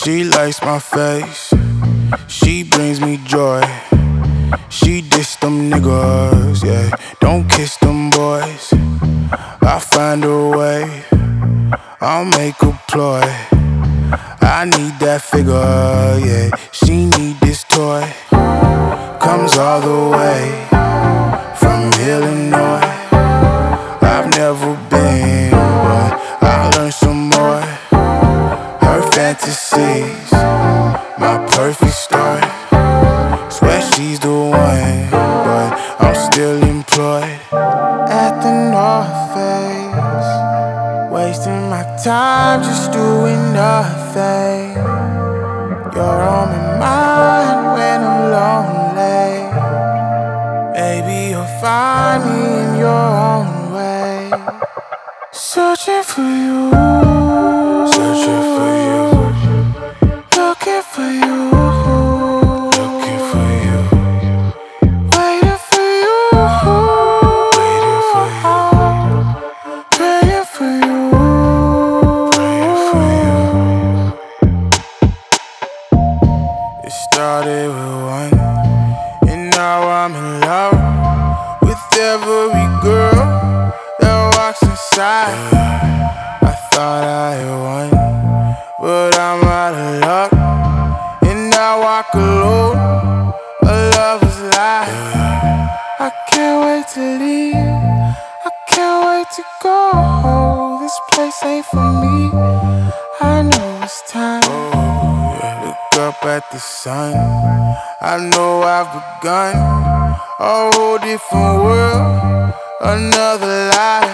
She likes my face, she brings me joy. She diss them niggas, yeah. Don't kiss them boys. I find a way, I'll make a ploy. I need that figure, yeah. She need this toy. Comes all the way from Illinois. I've never been, but I learned some more. Her fantasies, my perfect start. Swear she's the one, but I'm still employed at the North Face, wasting my time just doing nothing. You're on my mind when I'm lonely. Maybe you'll find me in your own way. Searching for you, searching for you, looking for you, looking for you, waiting for you, waiting for you, praying for you, praying for you. It started with one, and now I'm in love with every girl that walks inside. I thought I had won, but I'm out of luck, and I walk alone, a lover's life. I can't wait to leave, I can't wait to go. This place ain't for me, I know it's time. Look up at the sun, I know I've begun a whole different world, another life.